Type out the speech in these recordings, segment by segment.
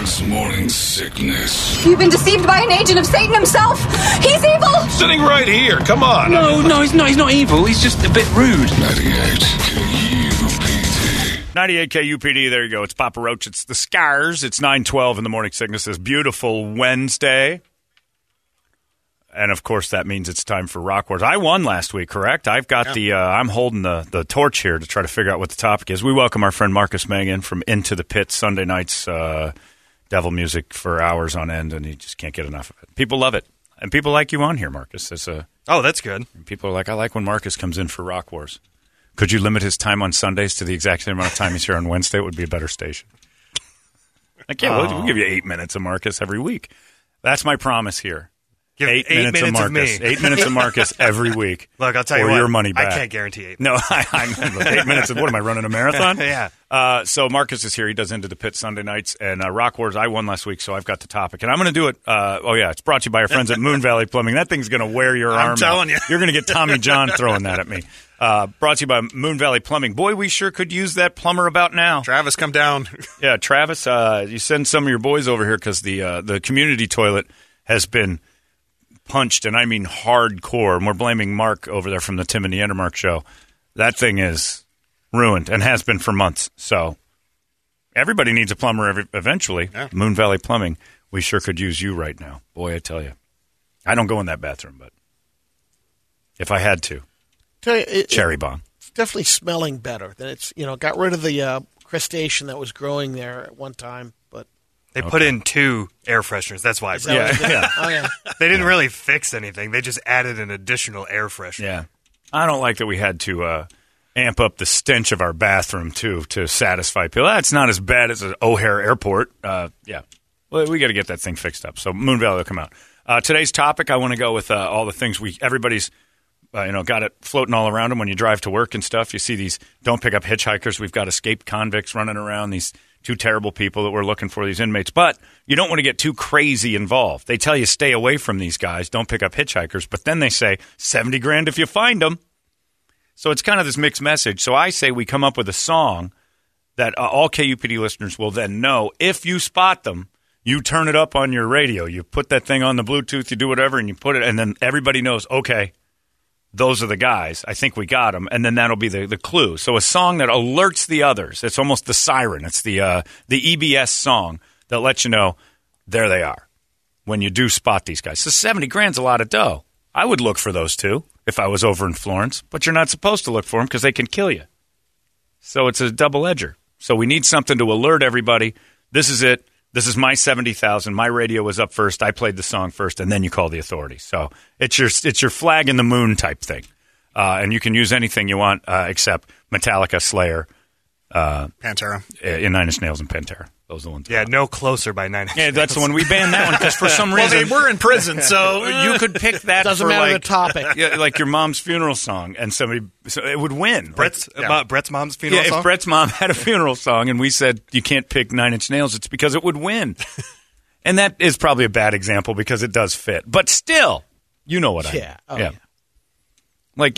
Holmberg's Morning Sickness. You've been deceived by an agent of Satan himself. He's evil. Sitting right here. Come on. No, he's not evil. He's just a bit rude. 98 KUPD. 98 KUPD, there you go. It's Papa Roach. It's the Scars. It's 9:12 in the Morning Sickness. This beautiful Wednesday. And, of course, that means it's time for Rock Wars. I won last week, correct? I've got I'm holding the torch here to try to figure out what the topic is. We welcome our friend Marcus Mangan from Into the Pit Sunday nights, devil music for hours on end, and he just can't get enough of it. People love it. And people like you on here, Marcus. Oh, that's good. People are like, I like when Marcus comes in for Rock Wars. Could you limit his time on Sundays to the exact same amount of time he's here on Wednesday? It would be a better station. Like, yeah, we'll give you 8 minutes of Marcus every week. That's my promise here. Give 8 minutes of Marcus. 8 minutes of Marcus every week. Look, I'll tell you or what. Your money back. I can't guarantee 8 No, minutes. I'm 8 minutes of what am I running a marathon? Yeah. So Marcus is here. He does Into the Pit Sunday nights and Rock Wars. I won last week, so I've got the topic, and I'm going to do it. It's brought to you by our friends at Moon Valley Plumbing. That thing's going to wear your arm. I'm telling you, you're going to get Tommy John throwing that at me. Brought to you by Moon Valley Plumbing. Boy, we sure could use that plumber about now. Travis, come down. Yeah, Travis, you send some of your boys over here because the community toilet has been punched, and I mean hardcore, and we're blaming Mark over there from the Tim and the Endermark show. That thing is ruined and has been for months. So everybody needs a plumber eventually. Yeah. Moon Valley Plumbing, we sure could use you right now. Boy, I tell you. I don't go in that bathroom, but if I had to, cherry bomb. It's definitely smelling better. Than it's got rid of the crustacean that was growing there at one time, but they put in 2 air fresheners. That's why. Oh, yeah. They didn't really fix anything. They just added an additional air freshener. Yeah. I don't like that we had to amp up the stench of our bathroom, too, to satisfy people. That's not as bad as an O'Hare Airport. Yeah. Well, we got to get that thing fixed up. So Moon Valley will come out. Today's topic, I want to go with all the things everybody's got it floating all around them when you drive to work and stuff. You see these don't pick up hitchhikers. We've got escaped convicts running around, these 2 terrible people that we're looking for, these inmates. But you don't want to get too crazy involved. They tell you stay away from these guys, don't pick up hitchhikers. But then they say $70,000 if you find them. So it's kind of this mixed message. So I say we come up with a song that all KUPD listeners will then know. If you spot them, you turn it up on your radio. You put that thing on the Bluetooth, you do whatever, and you put it, and then everybody knows, okay, those are the guys. I think we got them. And then that'll be the clue. So a song that alerts the others. It's almost the siren. It's the EBS song that lets you know there they are when you do spot these guys. So $70,000's a lot of dough. I would look for those 2 if I was over in Florence. But you're not supposed to look for them because they can kill you. So it's a double edger. So we need something to alert everybody. This is it. This is my $70,000. My radio was up first. I played the song first, and then you call the authorities. So it's your flag in the moon type thing, and you can use anything you want except Metallica, Slayer, Pantera, Nine Inch Nails, and Pantera. Those are the ones. Yeah, No Closer by Nine Inch Nails. Yeah, that's the one we banned that one because for some reason they were in prison, so you could pick that. Doesn't for matter the topic. Yeah, like your mom's funeral song, and so it would win. Brett's mom's funeral song. If Brett's mom had a funeral song, and we said you can't pick Nine Inch Nails, it's because it would win. And that is probably a bad example because it does fit, but still, you know what I mean. Yeah. Like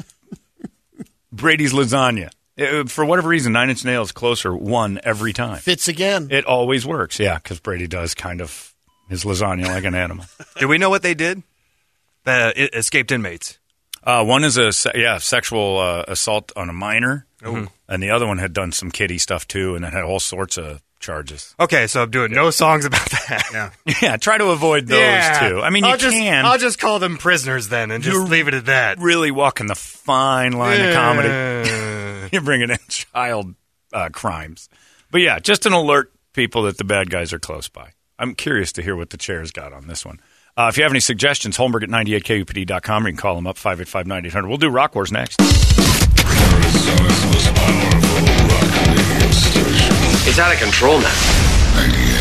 Brady's lasagna. For whatever reason, Nine Inch Nails Closer won every time. Fits again. It always works, yeah, because Brady does kind of his lasagna like an animal. Do we know what they did? The escaped inmates. One is sexual assault on a minor, and the other one had done some kiddie stuff too, and it had all sorts of charges. Okay, so I'm doing no songs about that. Yeah, try to avoid those too. I mean, I'll can. just call them prisoners then, and just leave it at that. Really walking the fine line of comedy. You're bringing in child crimes. But yeah, just an alert people that the bad guys are close by. I'm curious to hear what the chair's got on this one. If you have any suggestions, Holmberg at 98KUPD.com. You can call them up, 585-9800. We'll do Rock Wars next. Arizona's most powerful rock radio station. It's out of control now.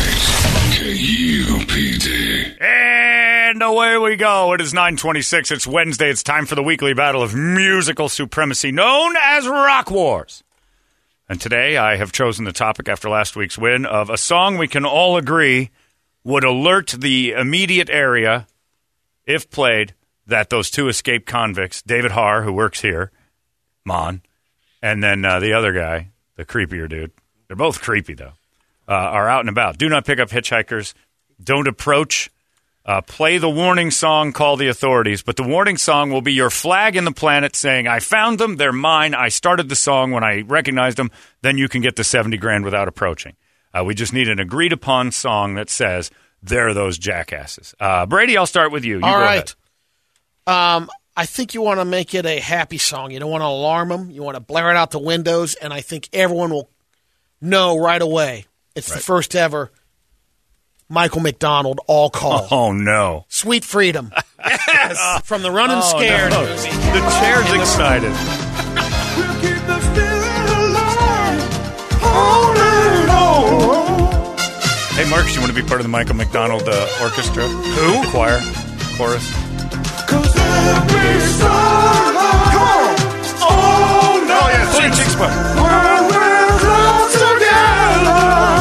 98 KUPD. And away we go. It is 9:26. It's Wednesday. It's time for the weekly battle of musical supremacy known as Rock Wars. And today I have chosen the topic after last week's win of a song we can all agree would alert the immediate area, if played, that those 2 escaped convicts, David Harr, who works here, Mon, and then the other guy, the creepier dude. They're both creepy, though. are out and about. Do not pick up hitchhikers. Don't approach. Play the warning song, call the authorities. But the warning song will be your flag in the planet saying, I found them, they're mine, I started the song when I recognized them. Then you can get the $70,000 without approaching. We just need an agreed-upon song that says, they're those jackasses. Brady, I'll start with you. All right. I think you want to make it a happy song. You don't want to alarm them. You want to blare it out the windows, and I think everyone will know right away. It's the first ever Michael McDonald all call. Oh, no. Sweet Freedom. Yes! From the Running Scared no. movie. The chair's excited. We'll keep the spirit alive. Hold on. Hey, Marcus, you want to be part of the Michael McDonald orchestra? Who? Choir? Chorus? 'Cause every song, come on. Oh, no. Oh, yeah, Sing Chicks Bar. When we're close together,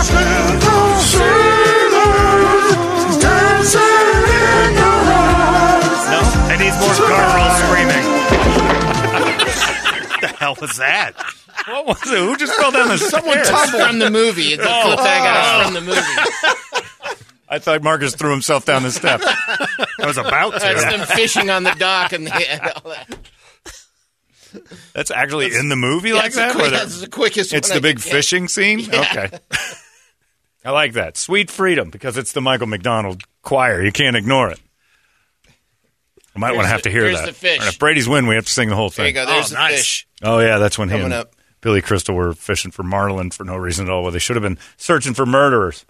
sailors dancing in the rain. No, it needs more guttural screaming. What the hell was that? What was it? Who just fell down the stairs? From the movie. It's a cool tag out from the movie. I thought Marcus threw himself down the steps. I was about to. That's them fishing on the dock and all that. That's actually in the movie like that? That's the quickest It's one the I big could get. fishing scene? Yeah. Okay. I like that. Sweet Freedom, because it's the Michael McDonald choir. You can't ignore it. I might want to have to hear here's that. the fish. And if Brady's win, we have to sing the whole There you thing. go. There's the fish. Oh, yeah, that's when he Coming and up. Billy Crystal were fishing for marlin for no reason at all. Well, they should have been searching for murderers.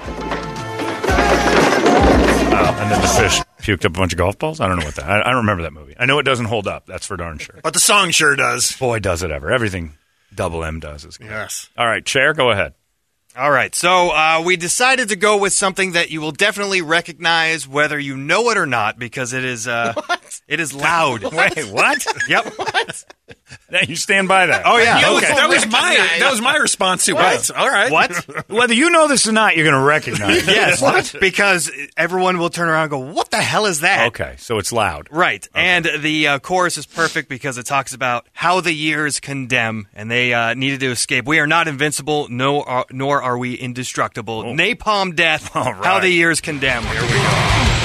And then the fish puked up a bunch of golf balls? I don't know what that. I don't remember that movie. I know it doesn't hold up. That's for darn sure. But the song sure does. Boy, does it ever. Everything Double M does is good. Yes. All right, Chair, go ahead. All right, so we decided to go with something that you will definitely recognize whether you know it or not, because it is it is loud. Wait, what? Yep. Now you stand by that. Oh yeah. You Okay. will That was my response to it. All right. What? Whether you know this or not, you're going to recognize it. Yes. What? Because everyone will turn around and go, "What the hell is that?" Okay, so it's loud. Right. And the chorus is perfect because it talks about how the years condemn and they needed to escape. We are not invincible, nor are we indestructible. Napalm death, All right. how the years condemn. Here we go.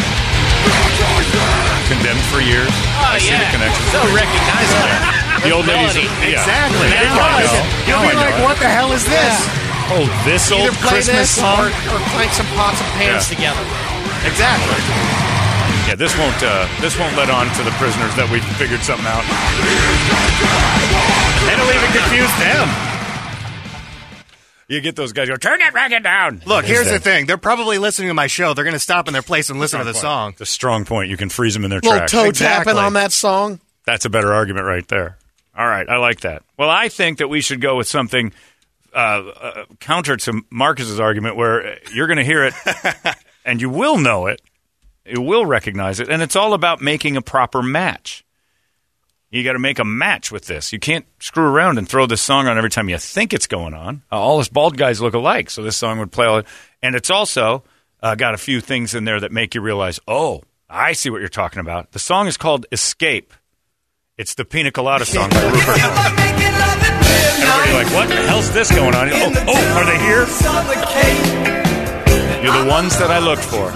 Condemned for years. Oh, I see the connection. So recognizable. The old ladies. Melody. Exactly. Now Now I know. You'll Now I be know like, it. "What the hell is this?" Oh, this Either old play Christmas this song? or clank some pots and pans Yeah. together. Exactly. Yeah, this won't let on to the prisoners that we figured something out. It'll even confuse them. You get those guys go, turn that record down. Look, here's the thing. They're probably listening to my show. They're going to stop in their place and listen to the song. It's a strong point. You can freeze them in their Little tracks. toe Exactly. tapping on that song. That's a better argument right there. All right, I like that. Well, I think that we should go with something counter to Marcus's argument, where you're going to hear it and you will know it, you will recognize it, and it's all about making a proper match. You got to make a match with this. You can't screw around and throw this song on every time you think it's going on. All us bald guys look alike, so this song would play all. And it's also got a few things in there that make you realize, oh, I see what you're talking about. The song is called Escape. It's the Pina Colada song by Rupert Holmes. Everybody like, what the hell's this going on? Oh, are they here? You're the ones that I looked for.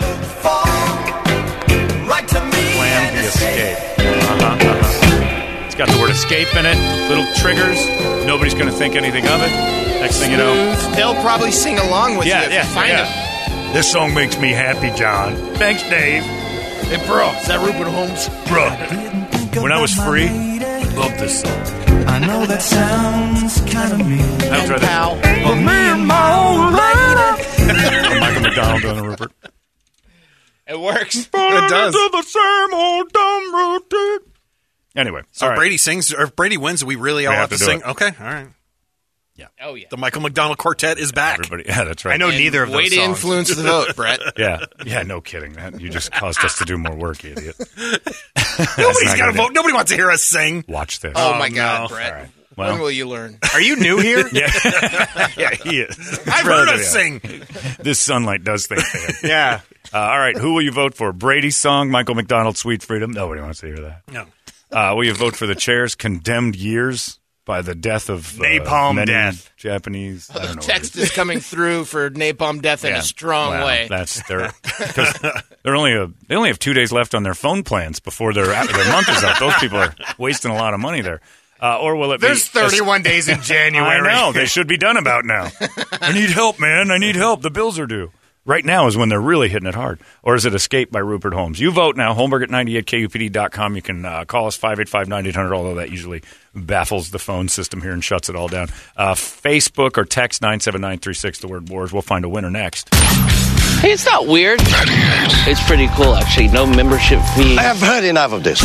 Plan the escape. It's got the word escape in it, little triggers. Nobody's going to think anything of it. Next thing you know. They'll probably sing along with you if you find them. This song makes me happy, John. Thanks, Dave. Hey, bro, is that Rupert Holmes? Bro, when I was free, I loved this song. I know that sounds kind of mean. I'll try that. Pal. But me and my old lady. Michael McDonald doing a Rupert. It works. It does. The same old dumb routine. Anyway, So all right. Brady sings, or if Brady wins, we really all We have have to to do sing. it. Okay, all right. Oh, yeah. The Michael McDonald Quartet is back. Everybody, yeah, that's right. I know neither of those Way to songs. influence the vote, Brett. Yeah, no kidding. That you just caused us to do more work, you idiot. Nobody's got to vote. Nobody wants to hear us sing. Watch this. Oh, my God, no. Brett. All right. Well- When will you learn? Are you new here? Yeah, he is. I've heard us sing. This sunlight does things to him. Yeah. All right, who will you vote for? Brady's song, Michael McDonald, Sweet Freedom? Nobody wants to hear that. No. Will you vote for the Chair's Condemned Years? by the death of Napalm many death. Japanese. I don't The know text is coming through for napalm death in a strong well, way. That's because they only have 2 days left on their phone plans before their month is up. Those people are wasting a lot of money there. Or will it There's be 31 days in January. I know. They should be done about now. I need help, man. I need help. The bills are due. Right now is when they're really hitting it hard. Or is it Escape by Rupert Holmes? You vote now. Holmberg at 98kupd.com. You can call us 585-9800, although that usually baffles the phone system here and shuts it all down. Facebook or text 97936, the word wars. We'll find a winner next. Hey, it's not weird. It's pretty cool, actually. No membership fee. I have heard enough of this.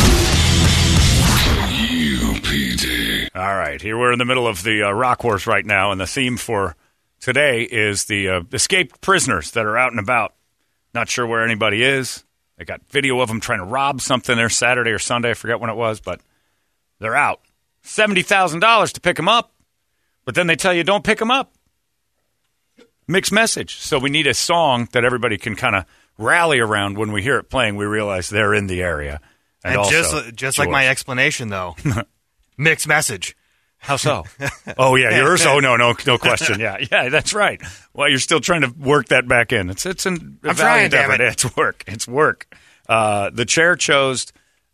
All right, here we're in the middle of the Rock Wars right now, and the theme for today is the escaped prisoners that are out and about. Not sure where anybody is. They got video of them trying to rob something there Saturday or Sunday. I forget when it was, but they're out. $70,000 to pick them up, but then they tell you don't pick them up. Mixed message. So we need a song that everybody can kind of rally around. When we hear it playing, we realize they're in the area. And also, just like my explanation, though, mixed message. How so? Oh, yeah, yours? Oh, no question. Yeah, that's right. Well, you're still trying to work that back in. It's an valiant effort. It's work. The chair chose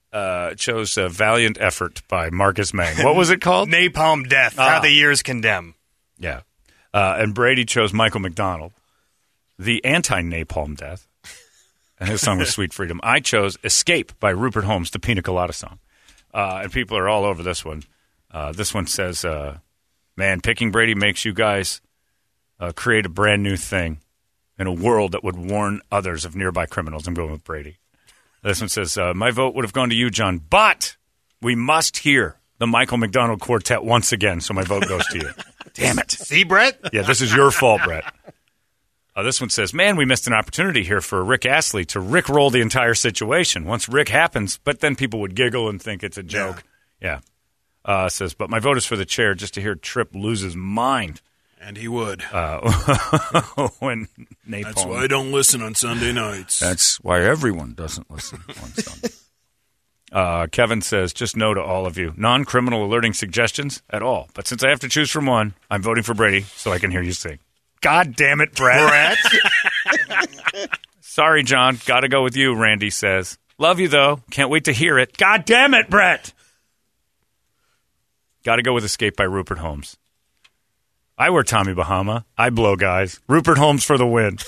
a Valiant Effort by Marcus Mang. What was it called? Napalm Death, How the Years Condemn. Yeah. And Brady chose Michael McDonald, the anti-Napalm Death. And his song was Sweet Freedom. I chose Escape by Rupert Holmes, the Pina Colada song. And people are all over this one. This one says, man, picking Brady makes you guys create a brand new thing in a world that would warn others of nearby criminals. I'm going with Brady. This one says, my vote would have gone to you, John, but we must hear the Michael McDonald Quartet once again, so my vote goes to you. Damn it. See, Brett? Yeah, this is your fault, Brett. This one says, man, we missed an opportunity here for Rick Astley to Rick-roll the entire situation. Once Rick happens, but then people would giggle and think it's a joke. Yeah. Says, but my vote is for the chair just to hear Tripp lose his mind. And he would. When Napalm. That's why I don't listen on Sunday nights. That's why everyone doesn't listen on Sunday. Kevin says, just no to all of you. Non-criminal alerting suggestions at all. But since I have to choose from one, I'm voting for Brady so I can hear you sing. God damn it, Brett. Sorry, John. Got to go with you, Randy says. Love you, though. Can't wait to hear it. God damn it, Brett. Got to go with Escape by Rupert Holmes. I wear Tommy Bahama. I blow guys. Rupert Holmes for the win.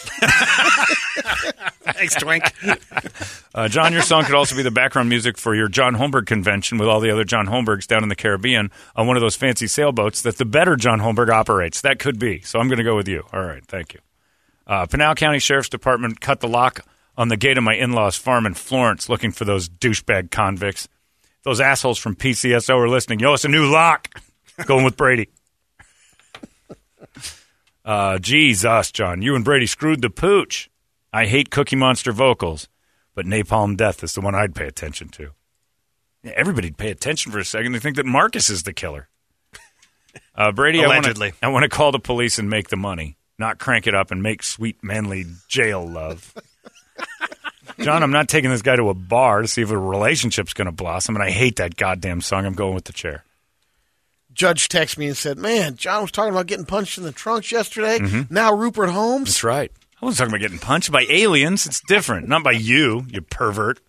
Thanks, Twink. John, your song could also be the background music for your John Holmberg convention with all the other John Holmbergs down in the Caribbean on one of those fancy sailboats that the better John Holmberg operates. That could be. So I'm going to go with you. All right. Thank you. Pinal County Sheriff's Department cut the lock on the gate of my in-laws' farm in Florence looking for those douchebag convicts. Those assholes from PCSO are listening. Yo, it's a new lock. Going with Brady. Jesus, John. You and Brady screwed the pooch. I hate Cookie Monster vocals, but Napalm Death is the one I'd pay attention to. Yeah, everybody'd pay attention for a second. They think that Marcus is the killer. Brady, allegedly. I want to call the police and make the money, not crank it up and make sweet, manly jail love. John, I'm not taking this guy to a bar to see if a relationship's going to blossom, and I hate that goddamn song. I'm going with the chair. Judge texted me and said, man, John was talking about getting punched in the trunks yesterday. Mm-hmm. Now Rupert Holmes. That's right. I wasn't talking about getting punched by aliens. It's different. Not by you pervert.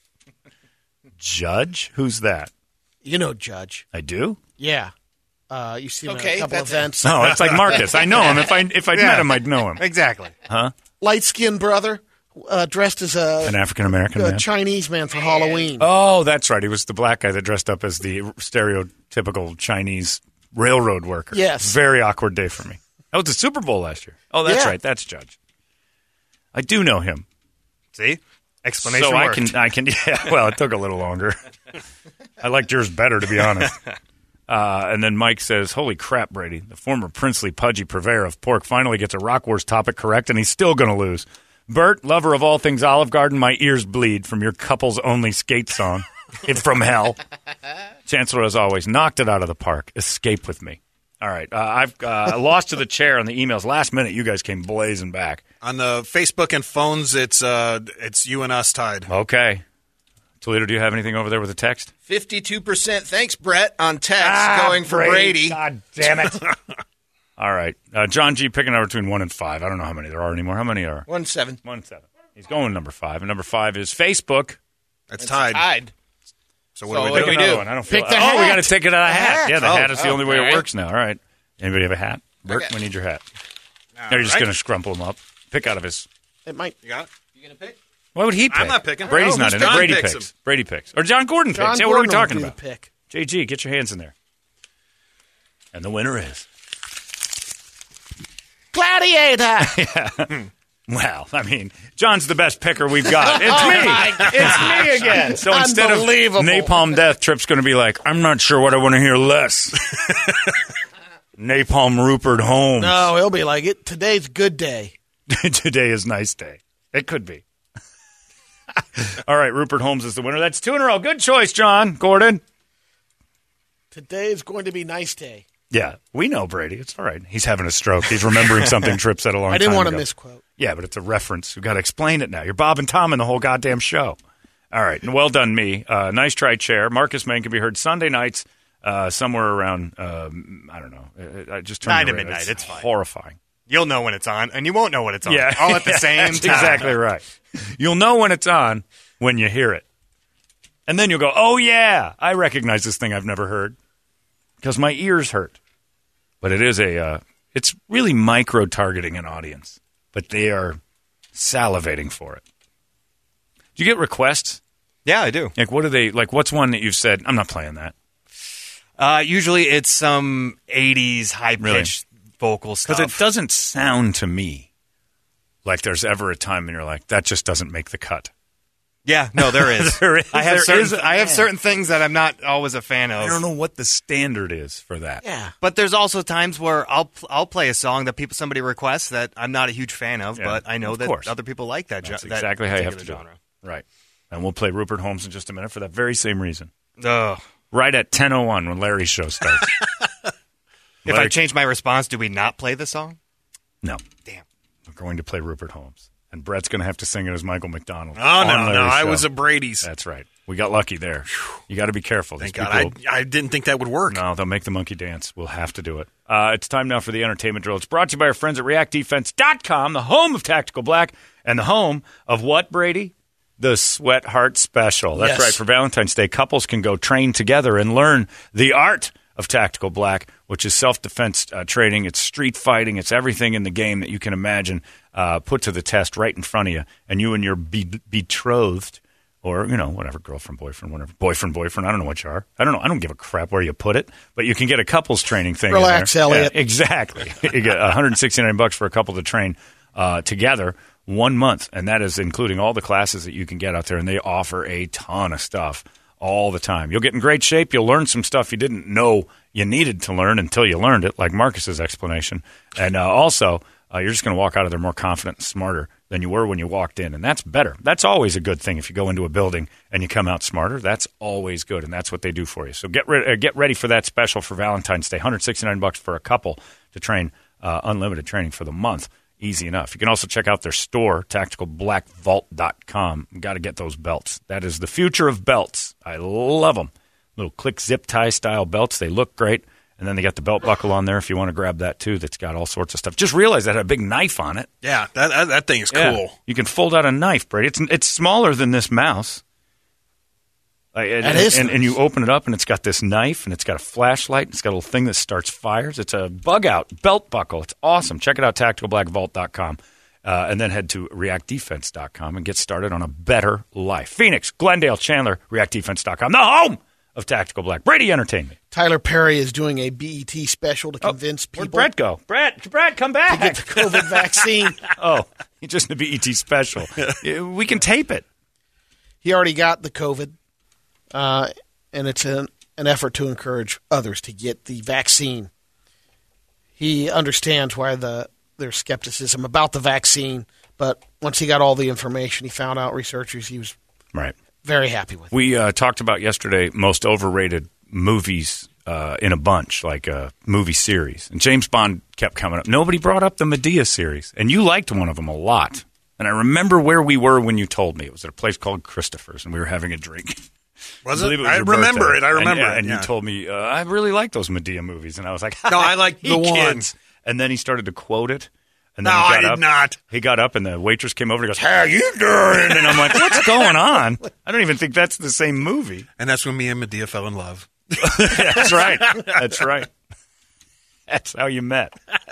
Judge? Who's that? You know Judge. I do? Yeah. You've seen him at a couple events. No, it's like Marcus. I know him. If I'd met him, I'd know him. Exactly. Huh? Light-skinned brother. Dressed as an African-American man? Chinese man for Halloween. Oh, that's right. He was the black guy that dressed up as the stereotypical Chinese railroad worker. Yes. Very awkward day for me. That was the Super Bowl last year. Oh, that's right. That's Judge. I do know him. See? Explanation so worked. I can. Yeah, well, it took a little longer. I liked yours better, to be honest. And then Mike says, holy crap, Brady. The former princely pudgy purveyor of pork finally gets a Rock Wars topic correct, and he's still going to lose. Bert, lover of all things Olive Garden, my ears bleed from your couples-only skate song, It's From Hell. Chancellor, as always, knocked it out of the park. Escape with me. All right. I've lost to the chair on the emails. Last minute, you guys came blazing back. On the Facebook and phones, it's you and us tied. Okay. Toledo, do you have anything over there with a text? 52%. Thanks, Brett, on text going for Brady. God damn it. All right. John G. picking number between 1 and 5. I don't know how many there are anymore. How many are? 1-7. 1-7. He's going number 5. And number 5 is Facebook. That's tied. So what do what do we do? One. I don't feel Pick the Oh, we hat. got to take it out of a hat. Yeah, the hat is the only way all it right. works now. All right. Anybody have a hat? Bert, Okay. we need your hat. Or you're just going to scrumple him up. Pick out of his... It might. You got it? You going to pick? Why would he pick? I'm not picking. Brady's Oh, not in who's it. John Brady picks picks. him? Brady picks. Or John Gordon picks. John Yeah, what are we Gordon will talking do about? the pick. JG, get your hands in there. And the winner is... Gladiator. Well, I mean, John's the best picker we've got. It's me. It's me again. So instead of Unbelievable. Napalm Death, Tripp's going to be like, I'm not sure what I want to hear less. Napalm Rupert Holmes. No, he'll be like it. Today's good day. Today is nice day. It could be. All right, Rupert Holmes is the winner. That's 2 in a row. Good choice, John Gordon. Today is going to be nice day. Yeah, we know Brady. It's all right. He's having a stroke. He's remembering something Tripp said a long time ago. I didn't want to misquote. Yeah, but it's a reference. We've got to explain it now. You're Bob and Tom in the whole goddamn show. All right, and well done, me. Nice try, Chair. Marcus Main can be heard Sunday nights somewhere around, I don't know. I just turned 9 to the radio. midnight. It's fine. Horrifying. You'll know when it's on, and you won't know when it's on. Yeah. All at the same That's time. exactly right. You'll know when it's on when you hear it. And then you'll go, oh, yeah, I recognize this thing I've never heard because my ears hurt. But it is it's really micro-targeting an audience, but they are salivating for it. Do you get requests? Yeah, I do. Like, what are they, like, what's one that you've said, I'm not playing that? Usually it's some 80s high-pitched vocal stuff. Because it doesn't sound to me like there's ever a time when you're like, that just doesn't make the cut. Yeah, no, there is. There is. I have There is. I have certain things that I'm not always a fan of. I don't know what the standard is for that. Yeah. But there's also times where I'll play a song that somebody requests that I'm not a huge fan of, Yeah, but I know of that course. other people like that. That's that exactly how you have to do particular it. Right. And we'll play Rupert Holmes in just a minute for that very same reason. genre. Ugh. Right at 10:01 when Larry's show starts. If I change my response, do we not play the song? No. Damn. We're going to play Rupert Holmes. And Brett's going to have to sing it as Michael McDonald. Oh, on no. Larry's I show. was a Brady's. That's right. We got lucky there. You got to be careful. Thank These God. people- I didn't think that would work. No, they'll make the monkey dance. We'll have to do it. It's time now for the entertainment drill. It's brought to you by our friends at ReactDefense.com, the home of Tactical Black and the home of what, Brady? The Sweat Heart Special. That's Yes. right. For Valentine's Day, couples can go train together and learn the art of Tactical Black, which is self-defense training. It's street fighting. It's everything in the game that you can imagine put to the test right in front of you. And you and your betrothed or, you know, whatever, girlfriend, boyfriend, whatever, boyfriend, I don't know what you are. I don't know. I don't give a crap where you put it, but you can get a couples training thing. Relax, in there. Elliot. Yeah, exactly. You get $169 for a couple to train together 1 month, and that is including all the classes that you can get out there, and they offer a ton of stuff all the time. You'll get in great shape. You'll learn some stuff you didn't know you needed to learn until you learned it, like Marcus's explanation. And also, you're just going to walk out of there more confident and smarter than you were when you walked in, and that's better. That's always a good thing. If you go into a building and you come out smarter, that's always good, and that's what they do for you. So get ready for that special for Valentine's Day. $169 for a couple to train unlimited training for the month. Easy enough. You can also check out their store, tacticalblackvault.com. Got to get those belts. That is the future of belts. I love them. Little click zip tie style belts. They look great. And then they got the belt buckle on there if you want to grab that too. That's got all sorts of stuff. Just realize that had a big knife on it. Yeah, that thing is cool. Yeah. You can fold out a knife, Brady. It's smaller than this mouse. And you open it up, and it's got this knife, and it's got a flashlight, and it's got a little thing that starts fires. It's a bug-out belt buckle. It's awesome. Check it out, tacticalblackvault.com, and then head to reactdefense.com and get started on a better life. Phoenix, Glendale, Chandler, reactdefense.com, the home of Tactical Black. Brady Entertainment. Tyler Perry is doing a BET special to convince people. Where'd Brett go? Brett, come back. To get the COVID vaccine. Oh, he's just a BET special. We can tape it. He already got the COVID. And it's an effort to encourage others to get the vaccine. He understands why there's skepticism about the vaccine, but once he got all the information, he found out researchers he was very happy with. We talked about yesterday most overrated movies in a bunch, like a movie series. And James Bond kept coming up. Nobody brought up the Medea series, and you liked one of them a lot. And I remember where we were when you told me. It was at a place called Christopher's, and we were having a drink. Was I it? believe was I your remember birthday. it. I remember and, it. And yeah. you told me, I really like those Medea movies. And I was like, No, I like the one. kids. And then he started to quote it. And then No, he got I did up. not. He got up, and the waitress came over and he goes, how you doing? And I'm like, what's going on? I don't even think that's the same movie. And that's when me and Medea fell in love. That's right. That's right. That's how you met.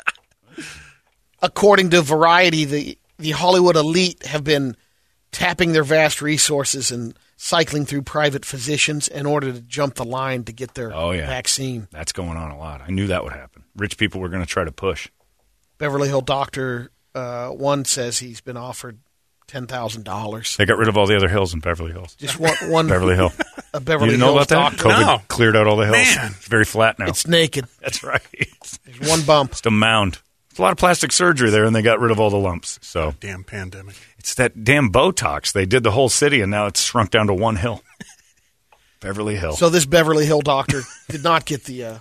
According to Variety, the Hollywood elite have been tapping their vast resources and cycling through private physicians in order to jump the line to get their vaccine. That's going on a lot. I knew that would happen. Rich people were going to try to push. Beverly Hill Doctor one says he's been offered $10,000. They got rid of all the other hills in Beverly Hills. Just one Beverly Hill. A Beverly you didn't know Hills about that? doctor. COVID No. cleared out all the hills. Man. It's very flat now. It's naked. That's right. There's one bump. Just a mound. It's a lot of plastic surgery there, and they got rid of all the lumps. So Damn pandemic. it's that damn Botox. They did the whole city, and now it's shrunk down to one hill. Beverly Hill. So this Beverly Hill doctor did not get the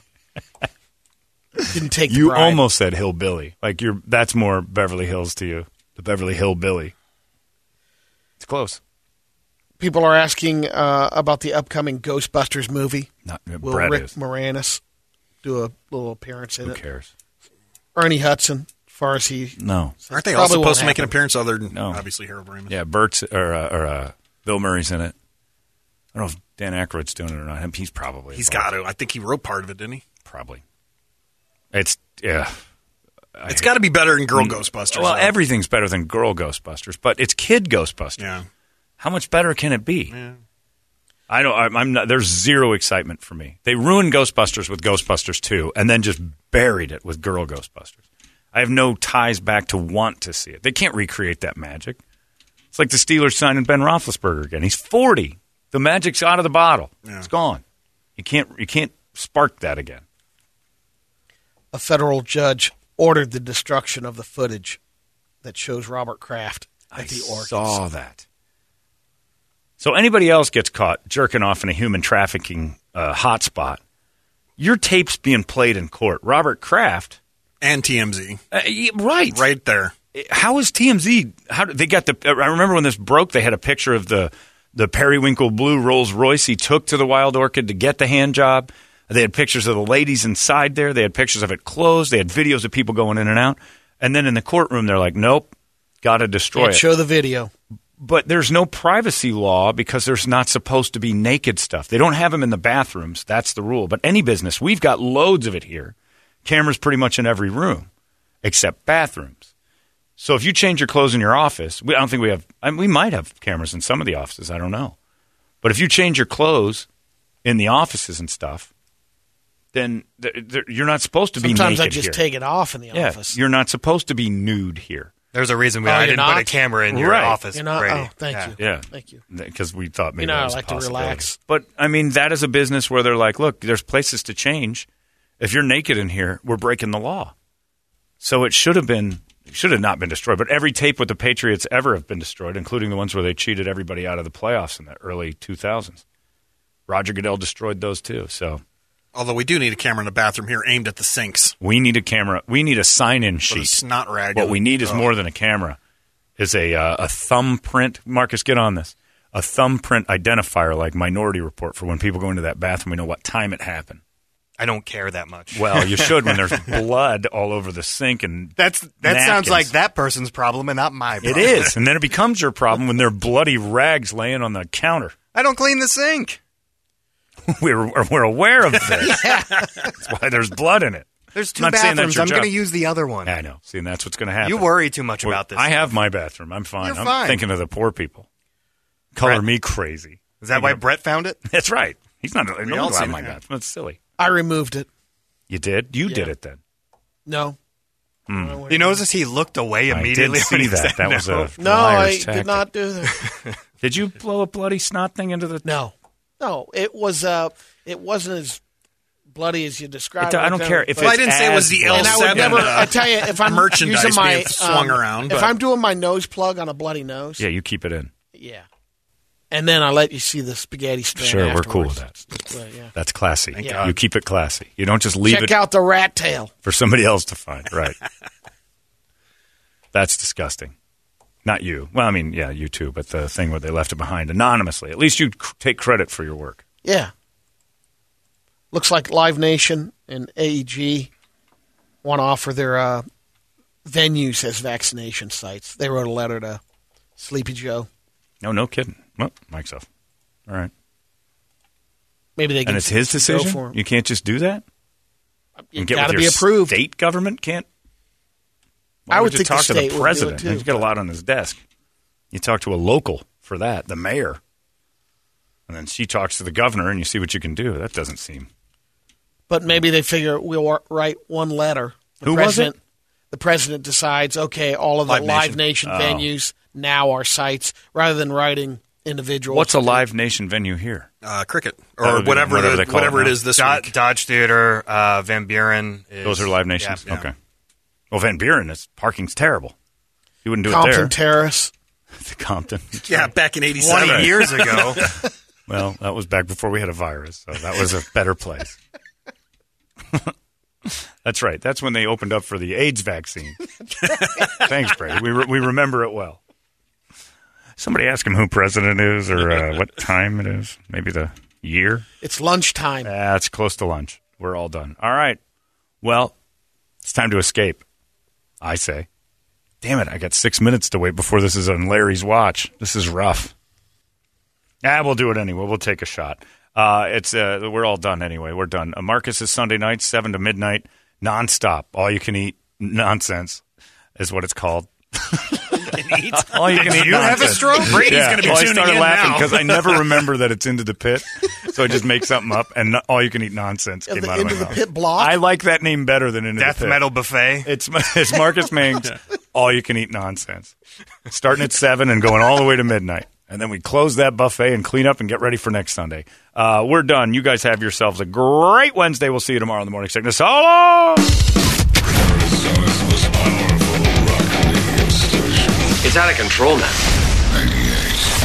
didn't take the You bribe. almost said hillbilly. Like that's more Beverly Hills to you. The Beverly Hillbilly. It's close. People are asking about the upcoming Ghostbusters movie. Will Brett Rick is. Moranis do a little appearance in Who it? cares? Ernie Hudson, as far as he No. Aren't they all Probably supposed won't to make an happen. appearance other than No. obviously Harold Ramis? Yeah, Bert's or Bill Murray's in it. I don't know if Dan Aykroyd's doing it or not. He's probably. He's involved. got to. I think he wrote part of it, didn't he? Probably. It's It's got to be better than Girl Ghostbusters. Well, though. everything's better than Girl Ghostbusters, but it's Kid Ghostbusters. Yeah. How much better can it be? Yeah. I don't. I'm not. There's zero excitement for me. They ruined Ghostbusters with Ghostbusters 2, and then just buried it with Girl Ghostbusters. I have no ties back to want to see it. They can't recreate that magic. It's like the Steelers signing Ben Roethlisberger again. He's 40. The magic's out of the bottle. Yeah. It's gone. You can't spark that again. a federal judge ordered the destruction of the footage that shows Robert Kraft at the Orchids. Saw that. So anybody else gets caught jerking off in a human trafficking hotspot, your tape's being played in court. Robert Kraft and TMZ, right there. How is TMZ? How they got the? I remember when this broke, they had a picture of the periwinkle blue Rolls Royce he took to the Wild Orchid to get the hand job. They had pictures of the ladies inside there. They had pictures of it closed. They had videos of people going in and out. And then in the courtroom, they're like, "Nope, got to destroy Can't it." show the video. But there's no privacy law because there's not supposed to be naked stuff. They don't have them in the bathrooms. That's the rule. But any business, we've got loads of it here. Cameras pretty much in every room except bathrooms. So if you change your clothes in your office, I don't think we have. We might have cameras in some of the offices. I don't know. But if you change your clothes in the offices and stuff, then you're not supposed to be naked Sometimes I just here. take it off in the office. You're not supposed to be nude here. There's a reason I didn't put a camera in your Right. office, You're not? Brady. Oh, thank you. Yeah. Thank you. Because we thought maybe You know, that I was like a to possibility. relax. But, I mean, that is a business where they're like, look, there's places to change. If you're naked in here, we're breaking the law. So it should have not been destroyed. But every tape with the Patriots ever have been destroyed, including the ones where they cheated everybody out of the playoffs in the early 2000s. Roger Goodell destroyed those too. So Although we do need a camera in the bathroom here aimed at the sinks. we need a camera. We need a sign-in For the sheet. snot rag. What we need is more than a camera. Is a thumbprint. Marcus, get on this. A thumbprint identifier like Minority Report for when people go into that bathroom, we know what time it happened. I don't care that much. Well, you should when there's blood all over the sink and that sounds napkins. like that person's problem and not my problem. It is, and then it becomes your problem when there are bloody rags laying on the counter. I don't clean the sink. We're aware of this. That's why there's blood in it. There's two I'm not saying bathrooms. that's your I'm going to job. use the other one. I know. See, and that's what's going to happen. You worry too much about this. I have my bathroom. I'm fine. You're I'm fine. thinking of the poor people. Color Brett. me crazy. Is that why Brett found it? That's right. He's not. all No seen my it, yeah. bathroom. That's silly. I removed it. You did? You did Yeah. it then. No. You notice he looked away I immediately. did when see he that. said That was a No, I liar's did tactic. not do that. Did you blow a bloody snot thing into the? No. No, it was. It wasn't as bloody as you described. I don't care if Well, I it's didn't say it was as the bloody. And I would L7 never. I tell you, if I'm merchandise using my being swung around, if but- I'm doing my nose plug on a bloody nose, Yeah, you keep it in. yeah, and then I let you see the spaghetti strand. Sure, we're cool with afterwards. that. Yeah. That's classy. God. You keep it classy. You don't just leave Check it out the rat tail. for somebody else to find. Right. That's disgusting. Not you. Well, I mean, yeah, you too, but the thing where they left it behind anonymously. At least you take credit for your work. Yeah. Looks like Live Nation and AEG want to offer their venues as vaccination sites. They wrote a letter to Sleepy Joe. No kidding. Well, Mike's off. All right. Maybe they can. And it's his go decision? for him. You can't just do that? You get got to with be your approved. State government can't? Why I would you think the talk to state the would do president? it, too. He's got a lot on his desk. You talk to a local for that, the mayor. And then she talks to the governor, and you see what you can do. That doesn't seem... But maybe they figure we'll write one letter. Who was it? The president decides, okay, all of the Live Nation venues now are sites, rather than writing individuals. What's a Live Nation venue here? Cricket. Or whatever it is this week. Dodge Theater, Van Buren. Those are Live Nations? Yeah. Okay. Well, Van Buren, parking's terrible. You wouldn't do Compton it there. Terrace. The Compton. Yeah, back in 87. 20 years ago. Well, that was back before we had a virus, so that was a better place. That's right. That's when they opened up for the AIDS vaccine. Thanks, Brady. We remember it well. Somebody ask him who president is or what time it is. Maybe the year. It's lunchtime. It's close to lunch. We're all done. All right. Well, it's time to escape, I say. Damn it, I got 6 minutes to wait before this is on Larry's watch. This is rough. We'll do it anyway. We'll take a shot. We're all done anyway. We're done. Marcus is Sunday night, 7 to midnight, nonstop. All you can eat nonsense is what it's called. All you can eat. You have a stroke? Brady's going to be I tuning started in laughing now. because I never remember that it's Into the Pit, so I just make something up, and all you can eat nonsense came out of my Into the mouth. Pit block? I like that name better than Into Death the Pit. Metal Buffet. It's Marcus Ming's all you can eat nonsense, starting at 7 and going all the way to midnight. And then we close that buffet and clean up and get ready for next Sunday. We're done. You guys have yourselves a great Wednesday. We'll see you tomorrow in the morning sickness. So long! It's out of control now. 98.